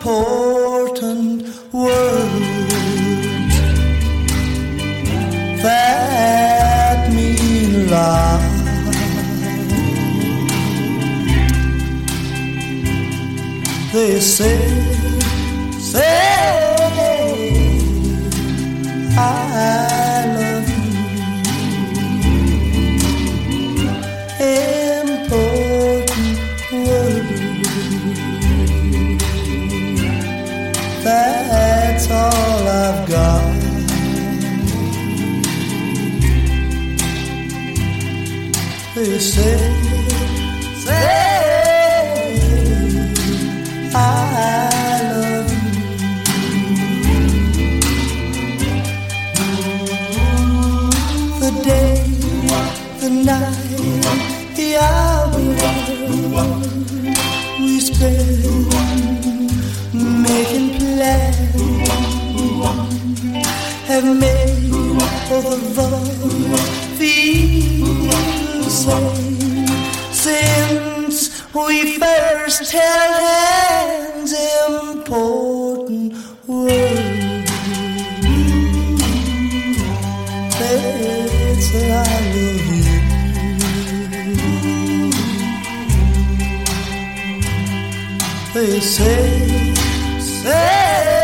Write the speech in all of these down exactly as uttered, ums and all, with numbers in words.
important words that mean a lot. They say, say, I love you. Important words. That's all I've got. They say, say, I love you. The day, the night, the hour we spend making plans have made both of us feel the same since we first held hands. Important words. They say I love you. They say, say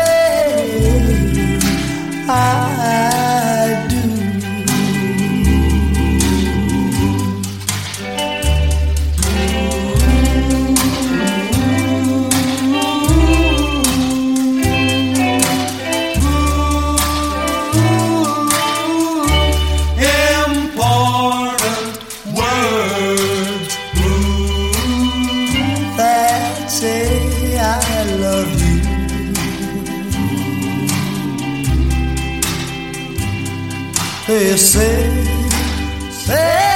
I do. Say I love you. They say, say